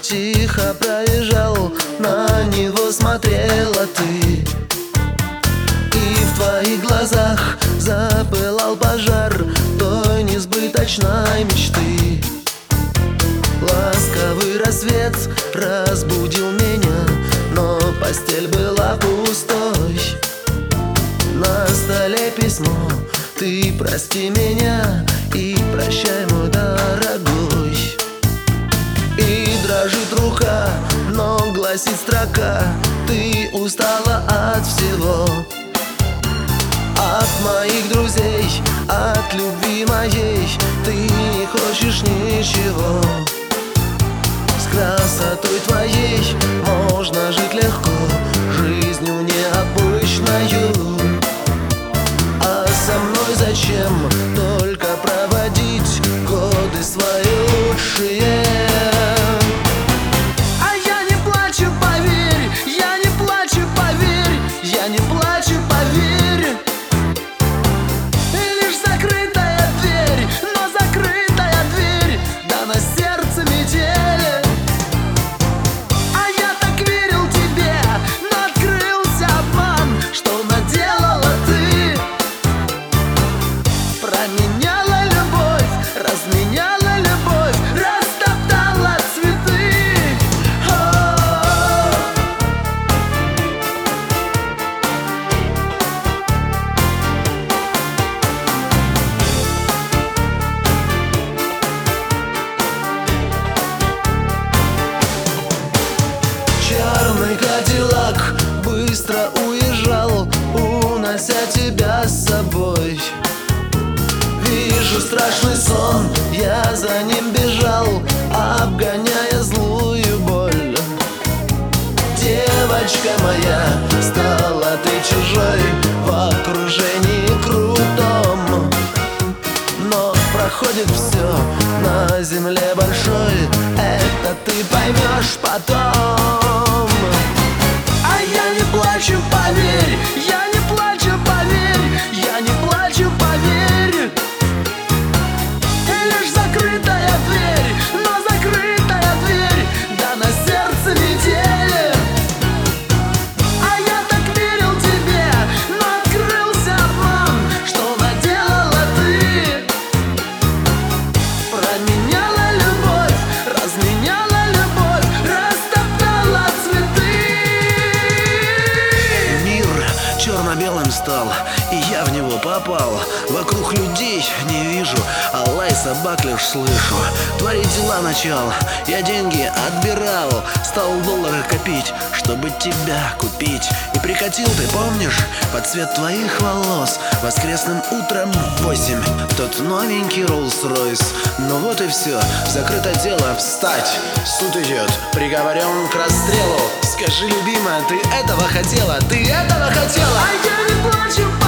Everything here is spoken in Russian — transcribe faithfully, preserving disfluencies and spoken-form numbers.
тихо проезжал, на него смотрела ты. И в твоих глазах запылал пожар той несбыточной мечты. Ласковый рассвет разбудил меня, но постель была пустой. На столе письмо: ты прости меня и прощай, мой дорогой. И дрожит рука, но гласит строка: ты устала от всего. От моих друзей, от любви моей ты не хочешь ничего. С красотой твоей можно жить легко, жизнью необычною. А со мной зачем только проводить годы свои лучшие? А я не плачу, поверь, я не плачу, поверь, я не плачу, поверь. Лишь закрытая дверь, но закрытая дверь, да на сердце метель. А я так верил тебе, но открылся обман, что наделала ты. Променяла любовь, разменяла любовь, растоптала цветы. О-о-о. Черный кадиллак быстро уезжал, унося тебя с собой. Вижу страшный сон, я за ним бежал, обгоняя злую боль. Девочка моя, стала ты чужой в окружении крутом. Но проходит все на земле большой, это ты поймешь потом. А я не плачу, поверь, я не плачу, поверь, я не плачу, поверь. Лишь закрытая дверь, но закрытая дверь, да на сердце метель. А я так верил тебе, но открылся обман, что наделала ты. Променяла любовь, разменяла любовь, растоптала цветы. Мир черно-белым стал, и я в него попал. Вокруг людей не вижу, а лай собак лишь слышу. Творить дела начал, я деньги отбирал, стал доллары копить, чтобы тебя купить. И прикатил ты, помнишь, под цвет твоих волос воскресным утром в восемь тот новенький Роллс-Ройс. Ну вот и все, закрыто дело, встать, суд идет, приговорен к расстрелу. Скажи, любимая, ты этого хотела, ты этого хотела? А я не плачу,